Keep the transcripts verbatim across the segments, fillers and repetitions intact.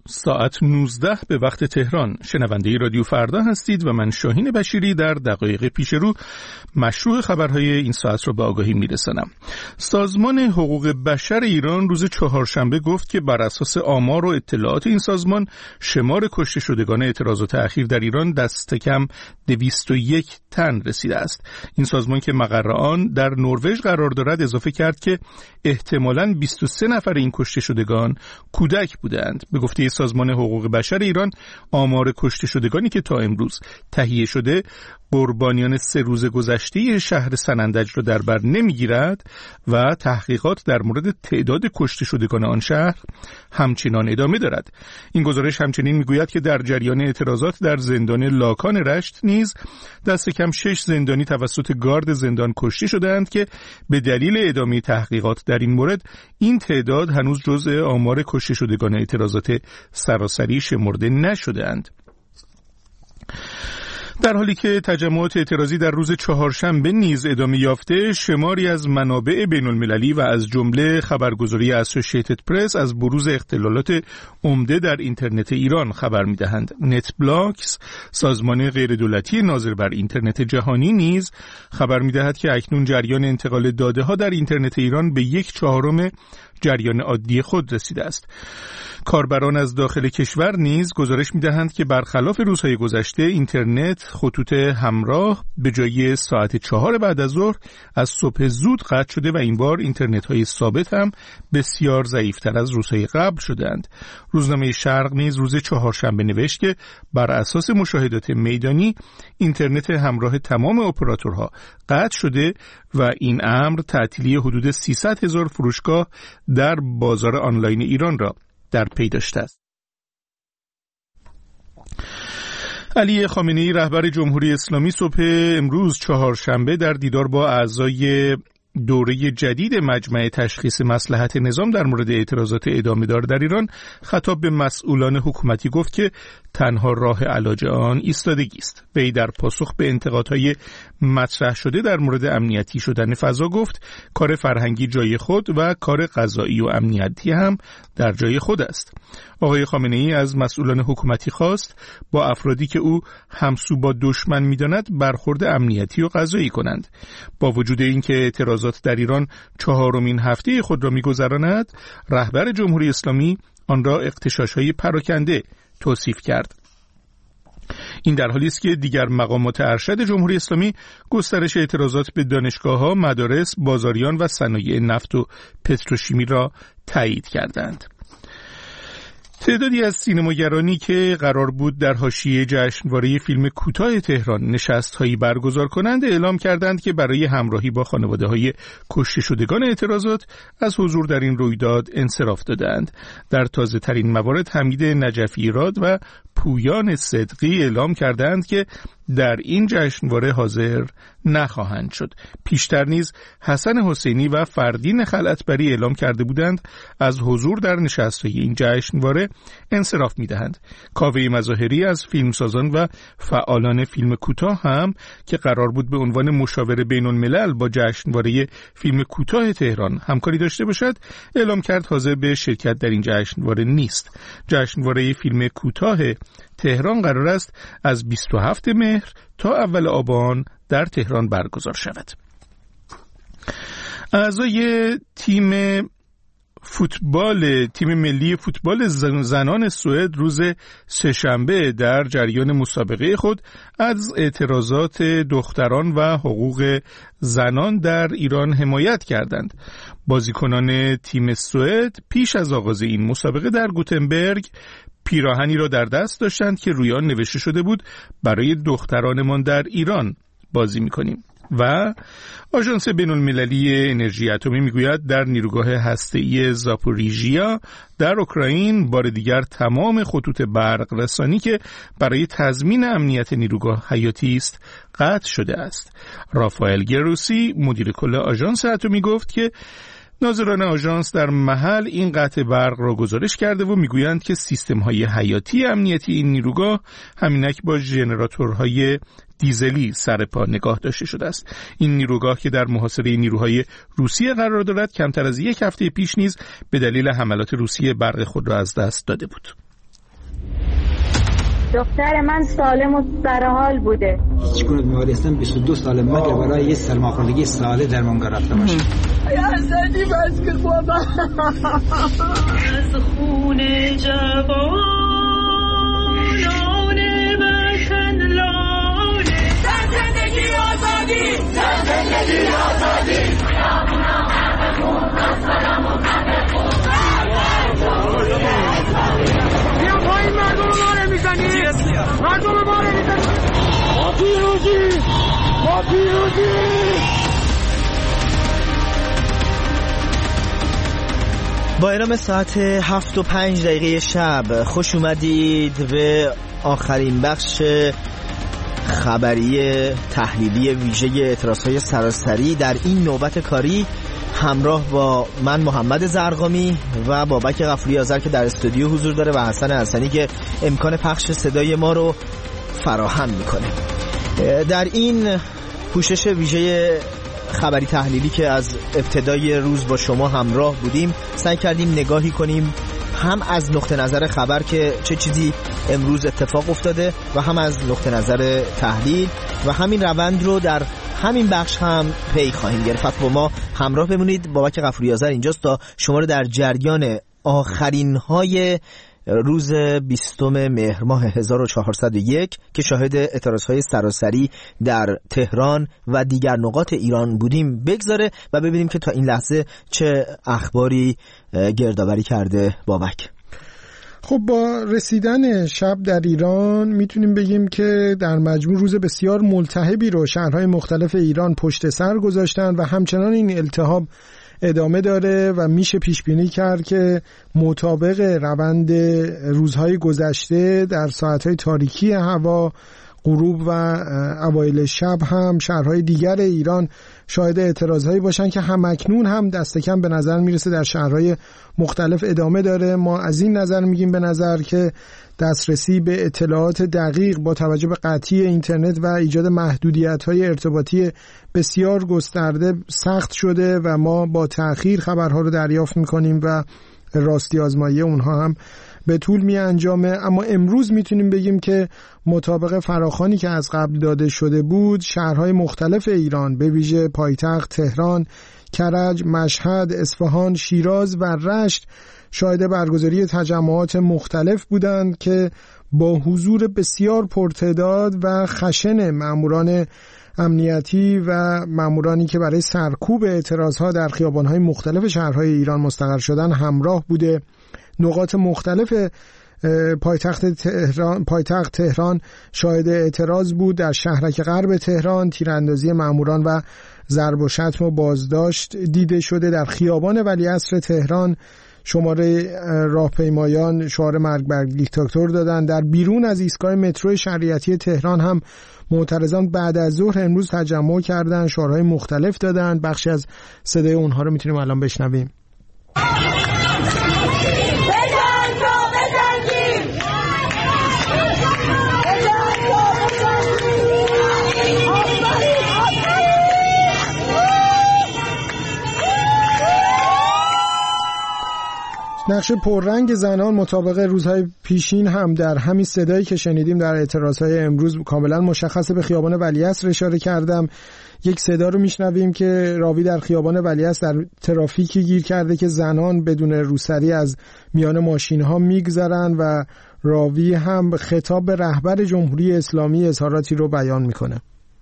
ساعت نوزده به وقت تهران. شنونده رادیو فردا هستید و من شاهین بشیری در دقایق پیش رو مشروع خبرهای این ساعت رو به آگاهی میرسانم. سازمان حقوق بشر ایران روز چهارشنبه گفت که بر اساس آمار و اطلاعات این سازمان شمار کشته شدگان اعتراضات اخیر در ایران دست کم دویست و یک تن رسیده است. این سازمان که مقر آن در نروژ قرار دارد اضافه کرد که احتمالاً بیست و سه نفر این کشته شدگان کودک بودند. به گفته سازمان حقوق بشر ایران، آمار کشته شدگانی که تا امروز تهیه شده قربانیان سه روز گذشته شهر سنندج را در بر نمیگیرد و تحقیقات در مورد تعداد کشته شدگان آن شهر همچنان ادامه دارد. این گزارش همچنین میگوید که در جریان اعتراضات در زندان لاکان رشت نیز دست کم شش زندانی توسط گارد زندان کشته شدند که به دلیل ادامه تحقیقات در این مورد این تعداد هنوز جزء آمار کشته شدگان اعتراضات سراسری شمرده نشده‌اند. در حالی که تجمعات اعتراضی در روز چهارشنبه نیز ادامه یافته، شماری از منابع بین المللی و از جمله خبرگزاری اسوسییتد پرس از بروز اختلالات عمده در اینترنت ایران خبر می‌دهند. نت بلاکس، سازمان غیردولتی ناظر بر اینترنت جهانی، نیز خبر می‌دهد که اکنون جریان انتقال داده‌ها در اینترنت ایران به یک چهارم جریان عادی خود رسیده است. کاربران از داخل کشور نیز گزارش می‌دهند که برخلاف روزهای گذشته اینترنت خطوط همراه به جای ساعت چهار بعد از ظهر از صبح زود قطع شده و این بار اینترنت‌های ثابت هم بسیار ضعیف‌تر از روزهای قبل شدند. روزنامه شرق نیز روز چهارشنبه نوشت که بر اساس مشاهدات میدانی اینترنت همراه تمام اپراتورها قطع شده و این امر تعطیلی حدود سیصد هزار فروشگاه در بازار آنلاین ایران را در پی داشته است. علی خامنه‌ای رهبر جمهوری اسلامی صبح امروز چهارشنبه در دیدار با اعضای دوره جدید مجمع تشخیص مصلحت نظام در مورد اعتراضات ادامه دار در ایران خطاب به مسئولان حکومتی گفت که تنها راه علاج آن ایستادگی است. وی در پاسخ به انتقادهای مطرح شده در مورد امنیتی شدن فضا گفت کار فرهنگی جای خود و کار قضایی و امنیتی هم در جای خود است. آقای خامنه‌ای از مسئولان حکومتی خواست با افرادی که او همسو با دشمن می‌داند برخورد امنیتی و قضایی کنند. با وجود اینکه اعتراضات در ایران چهارمین هفته خود را می‌گذراند، رهبر جمهوری اسلامی آن را اغتشاش‌های پراکنده توصیف کرد. این در حالی است که دیگر مقامات ارشد جمهوری اسلامی گسترش اعتراضات به دانشگاه‌ها، مدارس، بازاریان و صنایع نفت و پتروشیمی را تایید کردند. تعدادی از سینماگرانی که قرار بود در حاشیه جشنواره فیلم کوتاه تهران نشست‌هایی برگزار کنند اعلام کردند که برای همراهی با خانواده‌های کشته شدگان اعتراضات از حضور در این رویداد انصراف دادند. در تازه‌ترین موارد حمید نجفی راد و پویان صدقی اعلام کردند که در این جشنواره حاضر نخواهند شد. پیشتر نیز حسن حسینی و فردین خلعتبری اعلام کرده بودند از حضور در نشست‌های این جشنواره انصراف می‌دهند. کاوه مظاهری از فیلمسازان و فعالان فیلم کوتاه هم که قرار بود به عنوان مشاور بین‌الملل با جشنواره فیلم کوتاه تهران همکاری داشته باشد، اعلام کرد حاضر به شرکت در این جشنواره نیست. جشنواره فیلم کوتاه تهران قرار است از بیست و هفتم مهر تا اول آبان در تهران برگزار شود. اعضای تیم فوتبال تیم ملی فوتبال زنان سوئد روز سه‌شنبه در جریان مسابقه خود از اعتراضات دختران و حقوق زنان در ایران حمایت کردند. بازیکنان تیم سوئد پیش از آغاز این مسابقه در گوتنبرگ پیراهنی را در دست داشتند که روی آن نوشته شده بود برای دخترانمان در ایران بازی می‌کنیم. و آژانس بین‌المللی انرژی اتمی میگوید در نیروگاه هسته‌ای زاپوریژیا در اوکراین بار دیگر تمام خطوط برق رسانی که برای تضمین امنیت نیروگاه حیاتی است قطع شده است. رافائل گروسی مدیر کل آژانس اتمی گفت که ناظران آژانس در محل این قطع برق را گزارش کرده و میگویند که سیستم‌های حیاتی امنیتی این نیروگاه همینک با ژنراتورهای دیزلی سر پا نگاه داشته شده است. این نیروگاه که در محاصره نیروهای روسیه قرار دارد کمتر از یک هفته پیش نیز به دلیل حملات روسیه برق خود را از دست داده بود. دختر من سالم و سرحال بوده. هیچ گونه بیماری هستم بیست و دو سال مگر برای یه سرماخوردگی ساله درمانگاه رفته باشم. یا زدی بس که بابا از خون جوانان وطن لانه در زندگی آزادی در زندگی آزادی بیا پایین مردم رو ماره میزنی مردم رو ماره میزنی ما پیروزی ما پیروزی. با اعلام ساعت هفت و پنج دقیقه شب خوش اومدید به آخرین بخش خبری تحلیلی ویژه اعتراضهای سراسری در این نوبت کاری، همراه با من محمد زرقامی و بابک غفوری آذر که در استودیو حضور داره و حسن حسنی که امکان پخش صدای ما رو فراهم میکنه. در این پوشش ویژه خبری تحلیلی که از ابتدای روز با شما همراه بودیم، سعی کردیم نگاهی کنیم هم از نقطه نظر خبر که چه چیزی امروز اتفاق افتاده و هم از نقطه نظر تحلیل و همین روند رو در همین بخش هم پی خواهیم گرفت. با ما همراه بمونید. بابک غفوری آذر اینجاست تا شما رو در جریان آخرین های روز بیستم مهر ماه هزار و چهارصد و یک که شاهد اعتراضهای سراسری در تهران و دیگر نقاط ایران بودیم بگذاره و ببینیم که تا این لحظه چه اخباری گردآوری کرده بابک. خب با رسیدن شب در ایران میتونیم بگیم که در مجموع روز بسیار ملتهبی رو شهرهای مختلف ایران پشت سر گذاشتن و همچنان این التهاب ادامه داره و میشه پیش بینی کرد که مطابق روند روزهای گذشته در ساعتهای تاریکی هوا، غروب و اوایل شب هم شهرهای دیگر ایران شاهد اعتراضهایی باشن که همکنون هم دست کم به نظر میرسه در شهرهای مختلف ادامه داره. ما از این نظر میگیم به نظر که دسترسی به اطلاعات دقیق با توجه به قطعی اینترنت و ایجاد محدودیت‌های ارتباطی بسیار گسترده سخت شده و ما با تأخیر خبرها رو دریافت میکنیم و راستی آزمایی اونها هم به طول می انجامه. اما امروز میتونیم بگیم که مطابق فراخوانی که از قبل داده شده بود، شهرهای مختلف ایران به ویژه پایتخت تهران، کرج، مشهد، اصفهان، شیراز و رشت شاهد برگزاری تجمعات مختلف بودند که با حضور بسیار پرتعداد و خشن ماموران امنیتی و مامورانی که برای سرکوب اعتراضها در خیابان‌های مختلف شهرهای ایران مستقر شدن همراه بوده. نقاط مختلف پایتخت تهران پایتخت تهران شاهد اعتراض بود. در شهرک غرب تهران تیراندازی ماموران و ضرب و شتم و بازداشت دیده شده. در خیابان ولیعصر تهران شماره راهپیمایان شعار مرگ بر دیکتاتور دادن. در بیرون از ایستگاه مترو شریعتی تهران هم معترضان بعد از ظهر امروز تجمع کردن، شعارهای مختلف دادن. بخشی از صدای اونها رو میتونیم الان بشنویم. نقش پررنگ زنان مطابق روزهای پیشین هم در همین صدایی که شنیدیم در اعتراضهای امروز کاملا مشخصه. به خیابان ولیعصر اشاره کردم. یک صدا رو میشنویم که راوی در خیابان ولیعصر در ترافیکی گیر کرده که زنان بدون روسری از میان ماشین ها میگذرن و راوی هم خطاب به رهبر جمهوری اسلامی اظهاراتی رو بیان میکنه.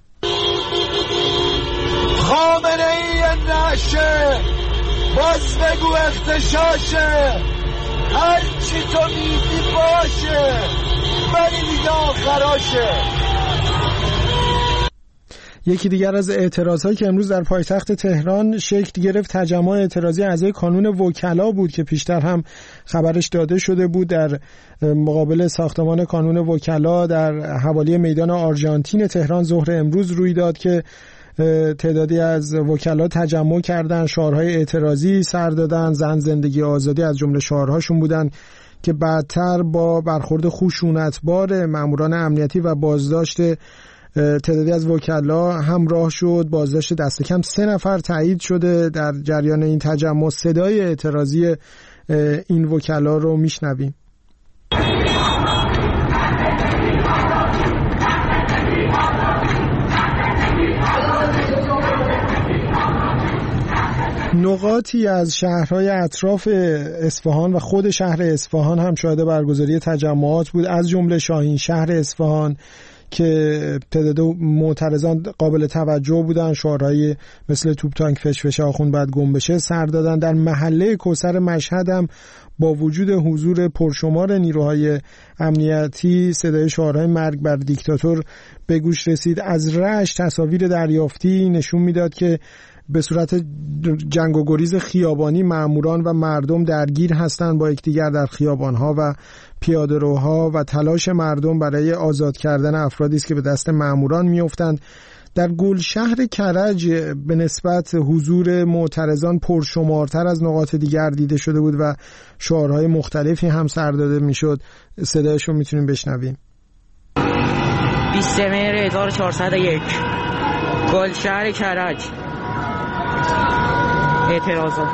خامنه ای نشه باز بگو اختشاشه، هر چی تو میگی باشه ولی دیگه آخراشه. یکی دیگر از اعتراضهایی که امروز در پایتخت تهران شکل گرفت تجمع اعتراضی اعضای کانون وکلا بود که پیشتر هم خبرش داده شده بود. در مقابل ساختمان کانون وکلا در حوالی میدان آرژانتین تهران ظهر امروز روی داد که تعدادی از وکلا تجمع کردن، شعارهای اعتراضی سر دادن. زن، زندگی، آزادی از جمله شعارهاشون بودن که بعدتر با برخورد خشونتبار ماموران امنیتی و بازداشت تعدادی از وکلا همراه شد. بازداشت دست کم سه نفر تایید شده در جریان این تجمع. صدای اعتراضی این وکلا رو میشنویم. نقاطی از شهرهای اطراف اصفهان و خود شهر اصفهان هم شاهد برگزاری تجمعات بود، از جمله شاهین شهر اصفهان که تعداد معترضان قابل توجه بودن، شعارهای مثل توپ تانک فشفش آخوند بعد گم بشه سر دادن. در محله کوثر مشهد هم با وجود حضور پرشمار نیروهای امنیتی صدای شعارهای مرگ بر دیکتاتور به گوش رسید. از رشت تصاویر دریافتی نشون میداد که به صورت جنگ و گریز خیابانی ماموران و مردم درگیر هستند با یکدیگر در خیابانها و پیاده‌روها و تلاش مردم برای آزاد کردن افرادی است که به دست ماموران میافتند. در گلشهر کرج به نسبت حضور معترضان پرشمارتر از نقاط دیگر دیده شده بود و شعارهای مختلفی هم سر داده میشد. صدایش رو میتونیم بشنویم. بیست مهر هزار و چهارصد و یک گلشهر کرج. اعتراضات.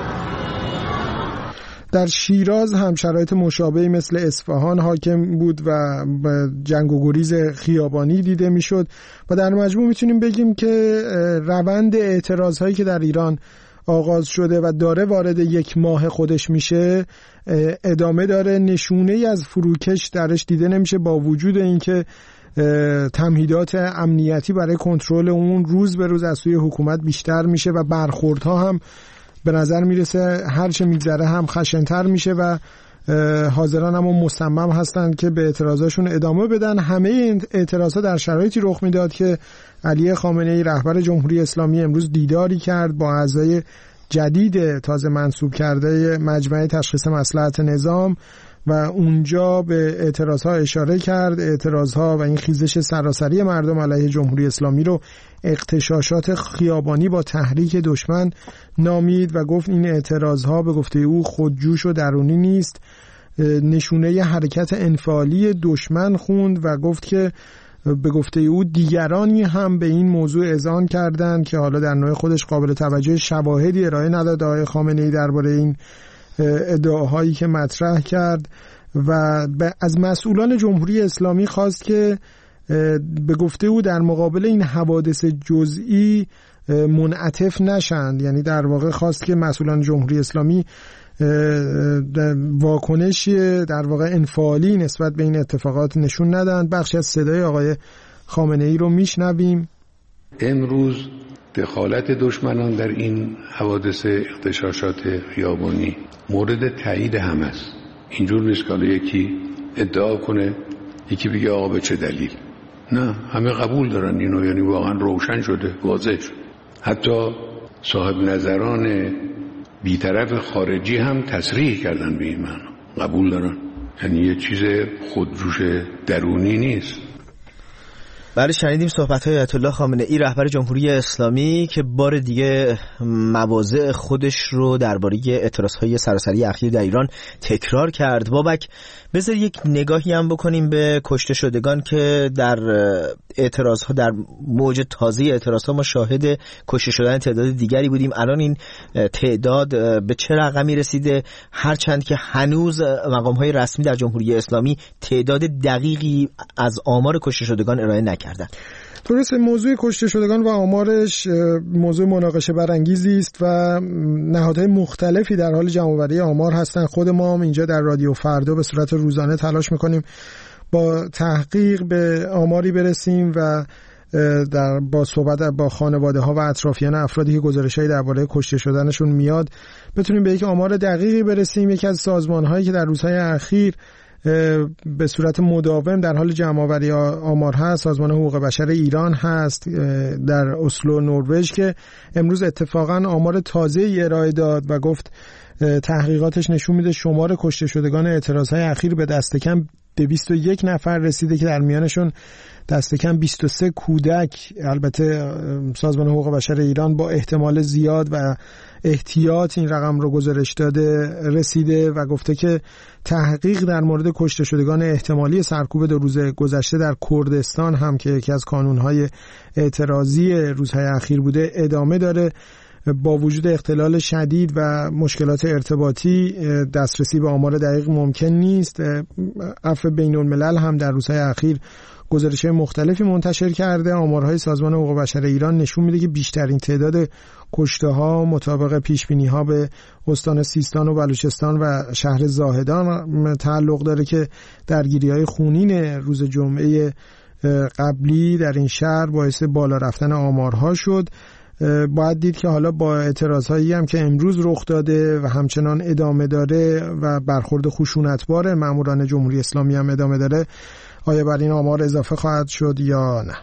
در شیراز هم شرایط مشابهی مثل اصفهان حاکم بود و جنگ و گریز خیابانی دیده میشد و در مجموع میتونیم بگیم که روند اعتراض هایی که در ایران آغاز شده و داره وارد یک ماه خودش میشه ادامه داره. نشونه ای از فروکش درش دیده نمیشه با وجود اینکه تمهیدات امنیتی برای کنترل اون روز به روز از سوی حکومت بیشتر میشه و برخوردها هم به نظر میرسه هرچه میگذره هم خشن‌تر میشه و حاضران هم مصمم هستند که به اعتراضاشون ادامه بدن. همه این اعتراضها در شرایطی رخ میداد که علی خامنه‌ای رهبر جمهوری اسلامی امروز دیداری کرد با اعضای جدید تازه منصوب کرده مجمع تشخیص مصلحت نظام و اونجا به اعتراضها اشاره کرد. اعتراضها و این خیزش سراسری مردم علیه جمهوری اسلامی رو اغتشاشات خیابانی با تحریک دشمن نامید و گفت این اعتراضها به گفته او خودجوش و درونی نیست، نشونه حرکت انفعالی دشمن خوند و گفت که به گفته او دیگرانی هم به این موضوع اذعان کردند که حالا در نوع خودش قابل توجه شواهدی ارائه نداد آقای خامنه‌ای درباره این ادعاهایی که مطرح کرد و از مسئولان جمهوری اسلامی خواست که به گفته او در مقابل این حوادث جزئی منعطف نشند. یعنی در واقع خواست که مسئولان جمهوری اسلامی واکنش در واقع انفعالی نسبت به این اتفاقات نشون ندند. بخشی از صدای آقای خامنه‌ای رو میشنویم. امروز دخالت دشمنان در این حوادث اغتشاشات خیابانی مورد تایید هم است. اینجور نیست که یکی ادعا کنه یکی بگه آقا به چه دلیل. نه، همه قبول دارن اینو، یعنی واقعا روشن شده، واضح شده. حتی صاحب نظران بی‌طرف خارجی هم تصریح کردن به این معنی، قبول دارن. یعنی یه چیز خودجوش درونی نیست. بله، شنیدیم صحبت‌های آیت الله خامنه‌ای رهبر جمهوری اسلامی که بار دیگه مواضع خودش رو درباره اعتراض‌های سراسری اخیر در ایران تکرار کرد. بابک، بذار یک نگاهی هم بکنیم به کشته شدگان که در اعتراض‌ها، در موج تازه اعتراض‌ها ما شاهد کشته شدن تعداد دیگری بودیم. الان این تعداد به چه رقمی رسیده؟ هرچند که هنوز مقام‌های رسمی در جمهوری اسلامی تعداد دقیقی از آمار کشته شدگان ارائه نکردن. درسته، موضوع کشته شدگان و آمارش موضوع مناقشه برانگیزی است و نهادهای مختلفی در حال جمع‌آوری آمار هستند. خود ما هم اینجا در رادیو فردا به صورت روزانه تلاش می‌کنیم با تحقیق به آماری برسیم و در با صحبت با خانواده‌ها و اطرافیان افرادی که گزارش‌هایی درباره کشته شدنشون میاد بتونیم به یک آمار دقیقی برسیم. یکی از سازمان‌هایی که در روزهای اخیر به صورت مداوم در حال جمع‌آوری آمار هست سازمان حقوق بشر ایران هست در اسلو نروژ که امروز اتفاقا آمار تازه‌ای ارائه داد و گفت تحقیقاتش نشون میده شمار کشته شدگان اعتراضهای اخیر به دست کم دویست و یک نفر رسیده که در میانشون دست کم بیست و سه کودک. البته سازمان حقوق بشر ایران با احتمال زیاد و احتیاط این رقم رو گزارش داده رسیده و گفته که تحقیق در مورد کشته شدگان احتمالی سرکوب دو روز گذشته در کردستان هم که یکی از کانونهای اعتراضی روزهای اخیر بوده ادامه داره با وجود اختلال شدید و مشکلات ارتباطی دسترسی به آمار دقیق ممکن نیست. عفو بین الملل هم در روزهای اخیر گزارش‌های مختلفی منتشر کرده. آمارهای سازمان حقوق بشر ایران نشون میده که بیشترین تعداد کشته‌ها مطابق پیش‌بینی‌ها به استان سیستان و بلوچستان و شهر زاهدان تعلق داره که درگیری‌های خونین روز جمعه قبلی در این شهر باعث بالا رفتن آمارها شد. باید دید که حالا با اعتراضهایی هم که امروز رخ داده و همچنان ادامه داره و برخورد خشونتبار ماموران جمهوری اسلامی هم ادامه داره، آیا بر این آمار اضافه خواهد شد یا نه؟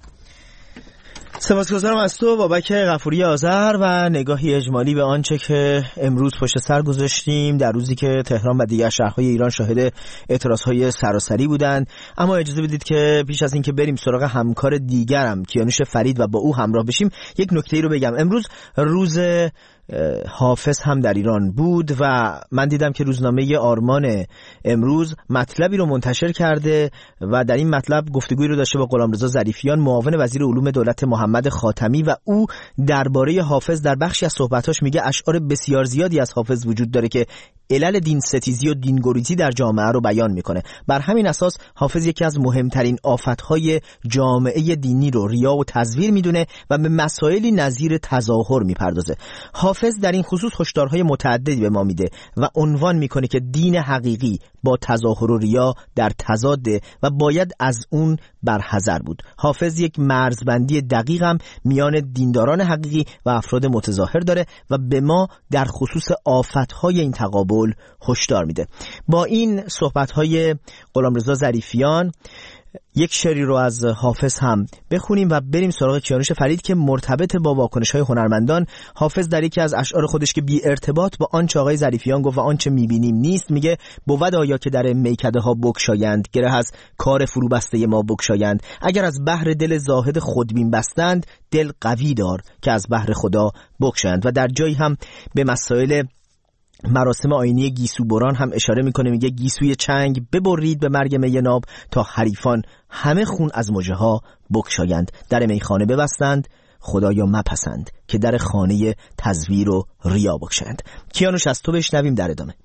سپاسگزارم از تو بابک غفوری آذر و نگاهی اجمالی به آنچه که امروز پشت سر گذاشتیم در روزی که تهران و دیگر شهرهای ایران شاهد اعتراضهای سراسری بودند. اما اجازه بدید که پیش از اینکه بریم سراغ همکار دیگرم کیانوش فرید و با او همراه بشیم یک نکته‌ای رو بگم. امروز روز حافظ هم در ایران بود و من دیدم که روزنامه آرمان امروز مطلبی رو منتشر کرده و در این مطلب گفتگویی رو داشته با غلامرضا ظریفیان معاون وزیر علوم دولت محمد خاتمی و او درباره حافظ در بخشی از صحبتاش میگه اشعار بسیار زیادی از حافظ وجود داره که علل دین ستیزی و دین گریزی در جامعه رو بیان میکنه. بر همین اساس حافظ یکی از مهمترین آفتهای جامعه دینی رو ریا و تزویر میدونه و به مسائلی نظیر تظاهر میپردازه. حافظ در این خصوص هشدارهای متعددی به ما میده و عنوان میکنه که دین حقیقی با تظاهر و ریا در تضاده و باید از اون برحذر بود. حافظ یک مرزبندی دقیق هم میان دینداران حقیقی و افراد متظاهر داره و به ما در خصوص آفتهای این تقابل هشدار میده. با این صحبت‌های غلامرضا ظریفیان یک شعری رو از حافظ هم بخونیم و بریم سراغ کیانوش فرید که مرتبط با واکنش‌های هنرمندان. حافظ در یکی از اشعار خودش که بی ارتباط با آنچه آقای ظریفیان گفت و آنچه می‌بینیم نیست میگه بود آیا که در میکده ها بگشایند، گره از کار فرو بسته ما بگشایند، اگر از بحر دل زاهد خودبین بستند، دل قوی دار که از بحر خدا بگشایند. و در جایی هم به مسائل مراسم آیینی گیسو بران هم اشاره میکنه، میگه گیسوی چنگ ببرید به مرگ می ناب تا حریفان همه خون از مژه ها بگشایند، در میخانه ببستند خدایا مپسند که در خانه تزویر و ریا بگشایند. کیانوش از تو بشنویم در ادامه.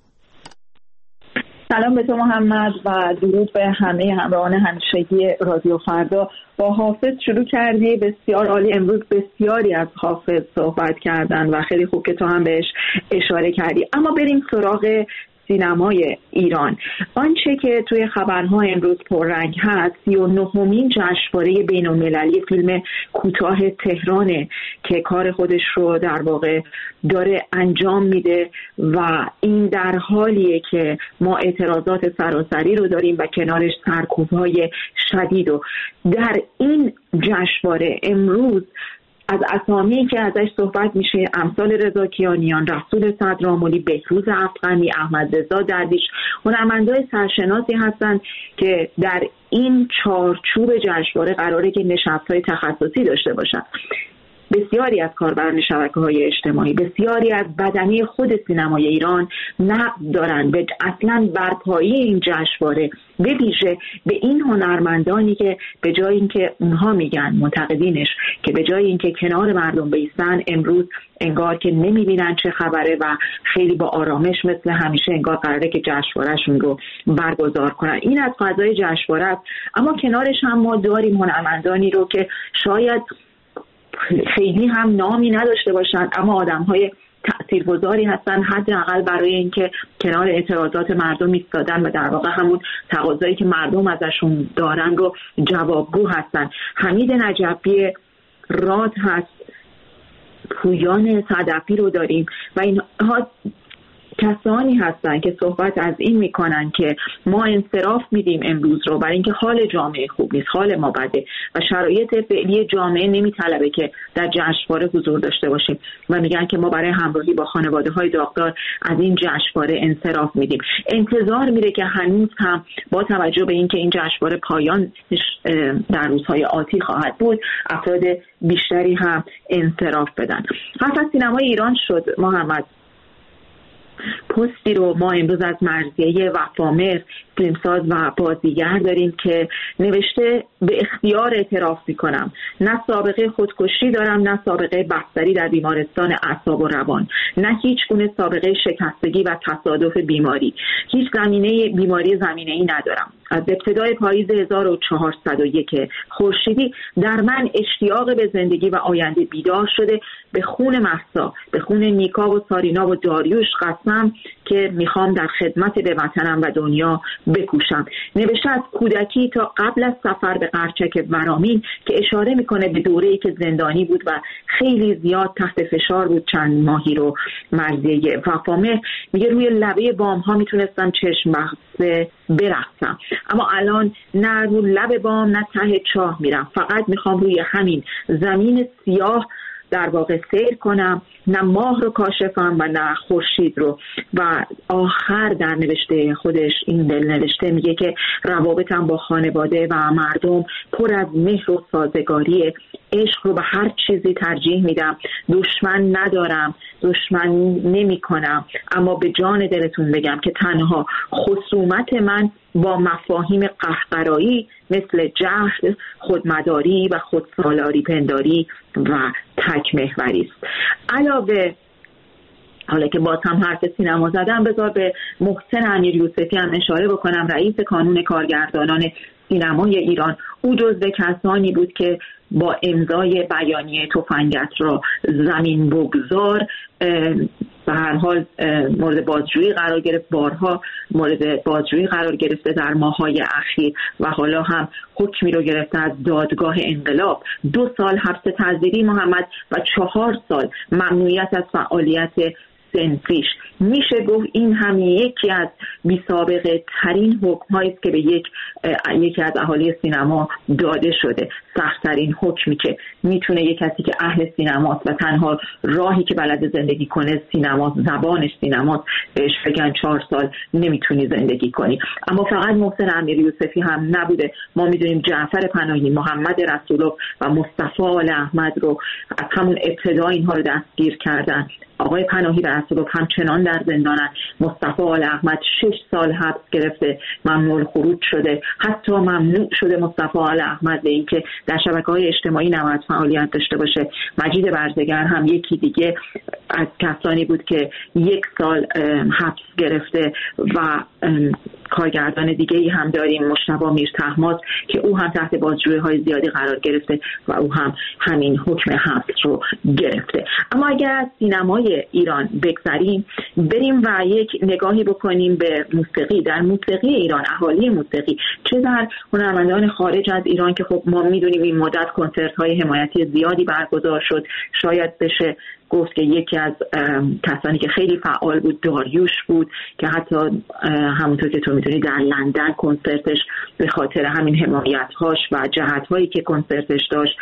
سلام به تو محمد و درود به همه همراهان همیشگی رادیو فردا. با حافظ شروع کردی، بسیار عالی. امروز بسیاری از حافظ صحبت کردن و خیلی خوب که تو هم بهش اشاره کردی. اما بریم سراغ سینمای ایران. آنچه که توی خبرها امروز پررنگ هست، سی و نهمین جشنواره بین‌المللی فیلم کوتاه تهرانه که کار خودش رو در واقع داره انجام میده و این در حالیه که ما اعتراضات سراسری رو داریم و کنارش سرکوب‌های شدید. و در این جشنواره امروز از اسامی که ازش صحبت میشه امثال رضا کیانیان، رسول صدرآملی، بهروز افغانی، احمد رضا درویش، هنرمندای سرشناسی هستند که در این چارچوب جشنواره قراره که نشست‌های تخصصی داشته باشند. بسیاری از کاربران شبکه‌های اجتماعی، بسیاری از بدنه خود سینمای ایران نقد دارن به اصلاً برپایی این جشنواره، به ویژه به این هنرمندانی که به جای اینکه اونها میگن منتقدینش که به جای اینکه کنار مردم بایستن، امروز انگار که نمیبینن چه خبره و خیلی با آرامش مثل همیشه انگار قراره که جشنواره‌شون رو برگزار کنن. این از فضای جشنواره است. اما کنارش هم ما داریم هنرمندانی رو که شاید خیلی هم نامی نداشته باشند اما آدم‌های تأثیرگذاری هستن، حداقل برای اینکه کنار اعتراضات مردم ایستادن و در واقع همون تقاضایی که مردم ازشون دارن رو جوابگو هستن. حمید نجفی راد هست، پویان صدفی رو داریم و اینها کسانی هستن که صحبت از این میکنن که ما انصراف میدیم امروز رو برای اینکه حال جامعه خوب نیست، حال ما بده و شرایط فعلی جامعه نمیطلبه که در جشنواره حضور داشته باشیم و میگن که ما برای همراهی با خانواده‌های داغدار از این جشنواره انصراف میدیم. انتظار میره که هنوز هم با توجه به اینکه این جشنواره پایان در روزهای آتی خواهد بود، افراد بیشتری هم انصراف بدن. حتی سینمای ایران شد محمد پستی رو ما امروز از مرضیه وفامر، فیلمساز و بازیگر داریم که نوشته به اختیار اعتراف میکنم، نه سابقه خودکشی دارم، نه سابقه بستری در بیمارستان اعصاب و روان، نه هیچ گونه سابقه شکستگی و تصادف بیماری، هیچ زمینه بیماری زمینه‌ای ندارم. از ابتدای پاییز هزار و چهارصد و یک خورشیدی در من اشتیاق به زندگی و آینده بیدار شده. به خون مهسا، به خون نیکا و سارینا و داریوش قسم که میخوام در خدمت به وطنم و دنیا بکوشم. نوشته از کودکی تا قبل از سفر به قرچک ورامین که اشاره میکنه به دوره‌ای که زندانی بود و خیلی زیاد تحت فشار بود، چند ماهی رو مرضیه وفامر. میگه روی لبه بام ها میتونستم چشم بسته برقصم، اما الان نه رو لب بام نه ته چاه میرم، فقط میخوام روی همین زمین سیاه در واقع سیر کنم، نه ماه رو کاشفم و نه خورشید رو. و آخر در نوشته خودش این دل نوشته میگه که روابطم با خانواده و مردم پر از مهر و سازگاری، عشق رو به هر چیزی ترجیح میدم، دشمن ندارم، دشمن نمی کنم، اما به جان دلتون بگم که تنها خصومت من با مفاهیم قهقرایی مثل جهل، خودمداری و خودسالاری پنداری و تک محوری است. علاوه حالا که باز هم حرف سینما زدم، بذار به محسن امیر یوسفی هم اشاره بکنم، رئیس کانون کارگردانان سینمای ایران. او جزو کسانی بود که با امضای بیانیه تفنگت را زمین بگذار به هر حال مورد بازجویی قرار گرفت، بارها مورد بازجویی قرار گرفته در ماه‌های اخیر و حالا هم حکمی رو گرفته از دادگاه انقلاب، دو سال حبس تعزیری محمد و چهار سال ممنوعیت از فعالیت سنفیش. میشه گفت این هم یکی از بی سابقه ترین حکم هایی است که به یک یکی از اهالی سینما داده شده. سخت ترین حکمی که میتونه یک کسی که اهل سینماست و تنها راهی که بلد زندگی کنه سینما، زبانش سینماست، بهش بگن چهار سال نمیتونی زندگی کنی. اما فقط محسن امیر یوسفی هم نبوده. ما میدونیم جعفر پناهی، محمد رسولوف و مصطفی آل احمد رو از همون ابتدا اینها رو دستگیر کردن. آقای پناهی و رسولوف همچنان در زندانن. مصطفی آل احمد شش سال حبس گرفته، ممنوع خروج شده، حتی ممنوع شده مصطفی آل احمد به اینکه در شبکه‌های اجتماعی نباید فعالیت داشته باشه. مجید برزگر هم یکی دیگه از کسانی بود که یک سال حبس گرفته و کارگردان دیگه ای هم داریم، مجتبی میرطهماسب، که او هم تحت بازجویی‌های زیادی قرار گرفته و او هم همین حکم حبس رو گرفته. اما اگر از سینمای ایران بگذریم، بریم و یک نگاهی بکنیم به موسیقی. در موسیقی ایران، اهالی موسیقی، چه در هنرمندان خارج از ایران که خب ما میدونیم این مدت کنسرت‌های حمایتی زیادی برگزار شد، شاید بشه گفت که یکی از کسانی که خیلی فعال بود داریوش بود که حتی همونطور که تو میدونی در لندن کنسرتش به خاطر همین حمایت‌هاش و جهت‌هایی که کنسرتش داشت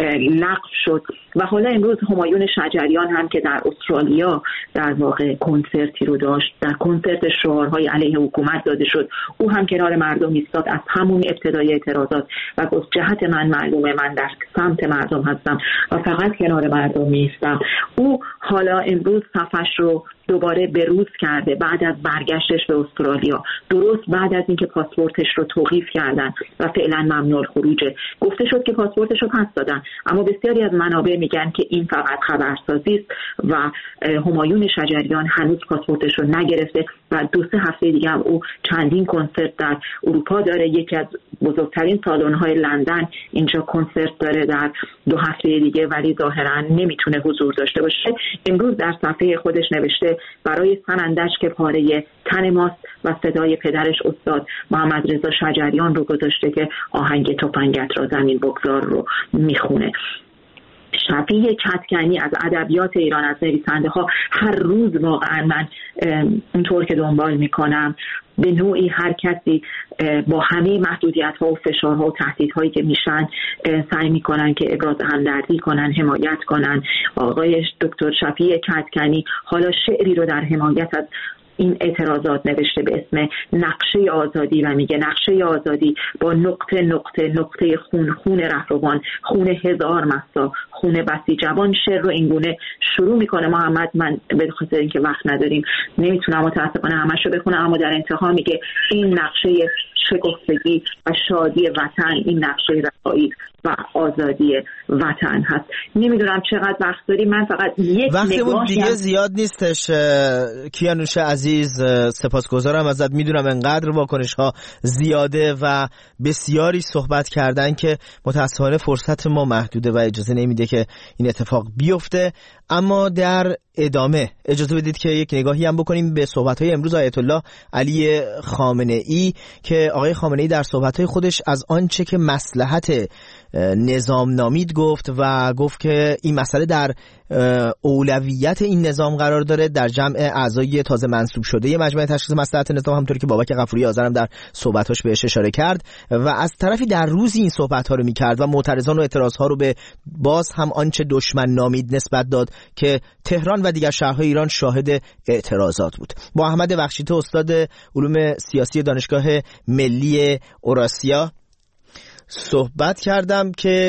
لغو شد. و حالا امروز همایون شجریان هم که در استرالیا در واقع کنسرتی رو داشت، در کنسرت شعارهای علیه حکومت داده شد، او هم کنار مردم ایستاد از همون ابتدای اعتراضات و گفت جهت من معلومه، من در سمت مردم هستم و فقط کنار مردم میستم. او حالا امروز صفحش رو دوباره بروز کرده بعد از برگشتش به استرالیا، درست بعد از اینکه پاسپورتش رو توقیف کردن و فعلا ممنوع خروجه. گفته شد که پاسپورتش رو پس دادن، اما بسیاری از منابع میگن که این فقط خبرسازی است و همایون شجریان هنوز پاسپورتش رو نگرفته و دو سه هفته دیگه هم او چندین کنسرت در اروپا داره. یکی از بزرگترین سالن‌های لندن اینجا کنسرت داره در دو هفته دیگه، ولی ظاهرا نمیتونه حضور داشته باشه. امروز در صفحه خودش نوشته برای سنندش که پاره تن ماست و صدای پدرش استاد محمد رضا شجریان رو گذاشته که آهنگ تفنگت را زمین بگذار رو میخونه. شفیع کدکنی از ادبیات ایران، از نویسنده ها، هر روز واقعا من اونطور که دنبال میکنم به نوعی هر کسی با همه محدودیت ها و فشارها و تهدیدهایی که میشن سعی میکنن که ابراز همدردی کنن، حمایت کنن. آقای دکتر شفیع کدکنی حالا شعری رو در حمایت از این اعتراضات نوشته به اسم نقشه آزادی و میگه نقشه آزادی با نقطه نقطه نقطه خون خون رهروان، خون هزار مستا، خون بسی جوان. شعر رو اینگونه شروع میکنه محمد. من به خاطر اینکه وقت نداریم نمیتونم متاسفانه همش رو بخونم، اما در انتها میگه این نقشه شکفتگی و شادی وطن، این نقشه رهایی و آزادی وطن هست. نمیدونم چقدر وقت داری، من فقط یک وقتمون دیگه زیاد نیستش. کیانوش عزیز سپاسگزارم ازت، میدونم انقدر واکنش ها زیاده و بسیاری صحبت کردن که متاسفانه فرصت ما محدوده و اجازه نمیده که این اتفاق بیفته، اما در ادامه اجازه بدید که یک نگاهی هم بکنیم به صحبت‌های امروز آیت الله علی خامنه ای که آقای خامنه ای در صحبت‌های خودش از آنچه که مصلحت نظام نامید گفت و گفت که این مسئله در اولویت این نظام قرار داره در جمع اعضای تازه منصوب شده مجمع تشخیص مصلحت نظام، همونطوری که بابک غفوری آذرم در صحبتاش بهش اشاره کرد و از طرفی در روزی این صحبت‌ها رو می‌کرد و معترضان و اعتراض‌ها رو به باز هم آنچه دشمن نامید نسبت داد که تهران و دیگر شهرهای ایران شاهد اعتراضات بود. با احمد بخشیته استاد علوم سیاسی دانشگاه ملی اوراسیا صحبت کردم که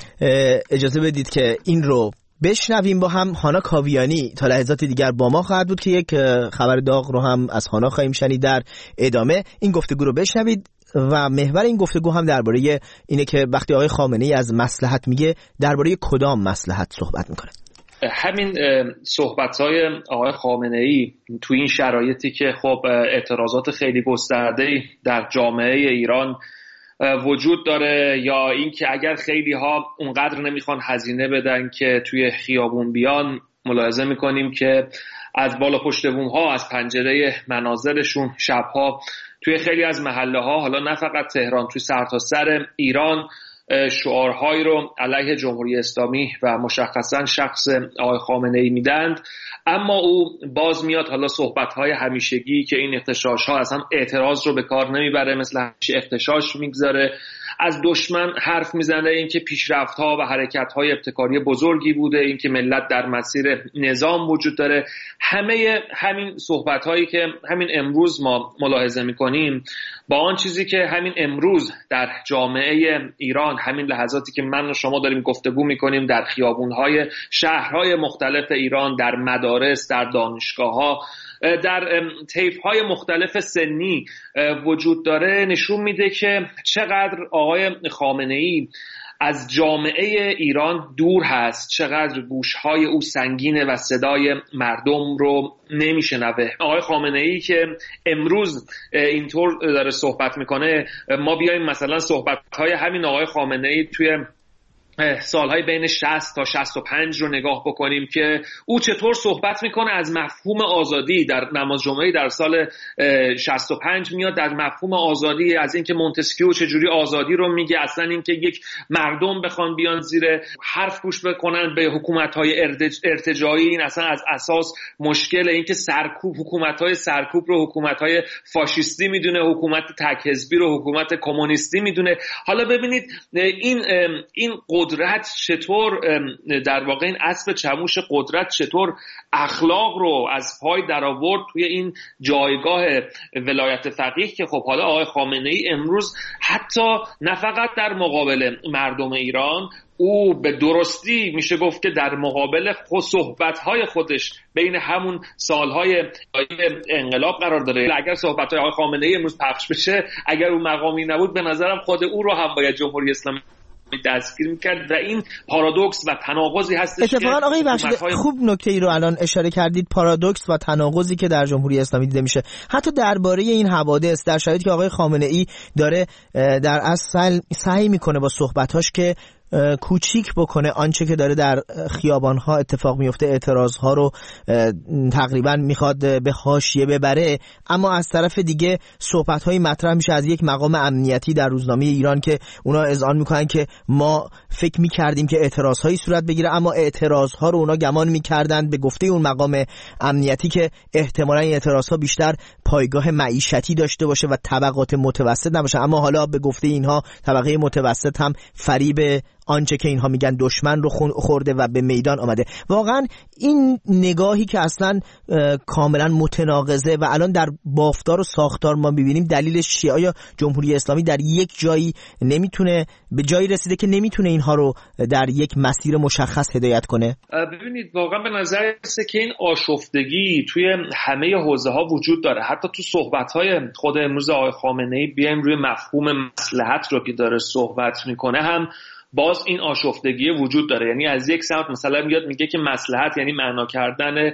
اجازه بدید که این رو بشنویم با هم. هانا کاویانی تا لحظات دیگر با ما خواهد بود که یک خبر داغ رو هم از هانا خواهیم شنید در ادامه. این گفتگو رو بشنوید و محور این گفتگو هم درباره اینه که وقتی آقای خامنه‌ای از مصلحت میگه درباره کدام مصلحت صحبت میکنه. همین صحبت‌های آقای خامنه‌ای تو این شرایطی که خب اعتراضات خیلی گسترده‌ای در جامعه ایران وجود داره، یا اینکه اگر خیلی ها اونقدر نمیخوان هزینه بدن که توی خیابون بیان، ملاحظه میکنیم که از بالا پشت بوم ها، از پنجره منازلشون شبها توی خیلی از محله ها، حالا نه فقط تهران، توی سرتاسر ایران شعارهایی رو علیه جمهوری اسلامی و مشخصا شخص آقای خامنه‌ای میدند، اما او باز میاد حالا صحبت‌های همیشگی که این اغتشاش‌ها اصلا اعتراض رو به کار نمیبره، مثل همیشه اغتشاش میگذاره، از دشمن حرف میزنه، اینکه پیشرفت‌ها و حرکت‌های ابتکاری بزرگی بوده، اینکه ملت در مسیر نظام وجود داره. همه همین صحبت‌هایی که همین امروز ما ملاحظه می‌کنیم با آن چیزی که همین امروز در جامعه ایران، همین لحظاتی که من و شما داریم گفتگو می‌کنیم در خیابون‌های شهرهای مختلف ایران، در مدارس، در دانشگاه‌ها، در طیف‌های مختلف سنی وجود داره، نشون میده که چقدر آقای خامنه‌ای از جامعه ایران دور هست، چقدر گوشهای او سنگینه و صدای مردم رو نمیشنوه. آقای خامنه‌ای که امروز اینطور داره صحبت میکنه، ما بیایم مثلا صحبت‌های همین آقای خامنه‌ای توی سالهای بین شصت تا شصت و پنج رو نگاه بکنیم که او چطور صحبت میکنه از مفهوم آزادی. در نماز جمعه در سال شصت و پنج میاد در مفهوم آزادی، از اینکه مونتسکیو چجوری آزادی رو میگه، اصلا اینکه یک مردم بخوان بیان زیر حرف گوش بکنن به حکومت‌های ارتجاعی، این اصلا از اساس مشکل. اینکه سرکوب، حکومت‌های سرکوب رو حکومت‌های فاشیستی میدونه، حکومت تک حزبی رو حکومت کمونیستی میدونه. حالا ببینید این این قدرت چطور در واقع، این اسب چموش قدرت چطور اخلاق رو از پای در آورد توی این جایگاه ولایت فقیه که خب حالا آقای خامنه‌ای امروز حتی نه فقط در مقابل مردم ایران، او به درستی میشه گفت که در مقابل خود صحبت‌های خودش بین همون سالهای انقلاب قرار داره. اگر صحبت‌های آقای خامنه‌ای امروز پخش بشه، اگر اون مقامی نبود، به نظرم خود او رو هم باید جمهوری اسلامی دستگیر میکرد و این پارادوکس و تناقضی هستش. اتفاقا آقای بخشیده خوب نکته ای رو الان اشاره کردید، پارادوکس و تناقضی که در جمهوری اسلامی دیده میشه حتی درباره این حوادث، در شرایطی که آقای خامنه ای داره در اصل سعی میکنه با صحبتاش که کوچیک بکنه آنچه که داره در خیابان‌ها اتفاق میفته، اعتراض‌ها رو تقریبا میخواد به حاشیه ببره، اما از طرف دیگه صحبت‌های مطرح میشه از یک مقام امنیتی در روزنامه ایران که اونا اذعان میکنن که ما فکر میکردیم که اعتراض‌هایی صورت بگیره، اما اعتراض‌ها رو اونا گمان میکردن به گفته اون مقام امنیتی که احتمالاً این اعتراض‌ها بیشتر پایگاه معیشتی داشته باشه و طبقات متوسط نباشه، اما حالا به گفته اینها طبقه متوسط هم فریب آنچه که اینها میگن دشمن رو خورده و به میدان آمده. واقعا این نگاهی که اصلا کاملا متناقضه و الان در بافتار و ساختار ما میبینیم دلیلش چیه؟ آیا جمهوری اسلامی در یک جایی نمیتونه به جایی رسیده که نمیتونه اینها رو در یک مسیر مشخص هدایت کنه؟ ببینید واقعا به نظر میاد که این آشفتگی توی همه حوزه ها وجود داره. حتی تو صحبت های خود امروز آقای خامنه‌ای بیایم روی مفهوم مصلحت رو که داره صحبت میکنه هم باز این آشفتگی وجود داره. یعنی از یک سمت مثلا میاد میگه که مصلحت یعنی معنا کردن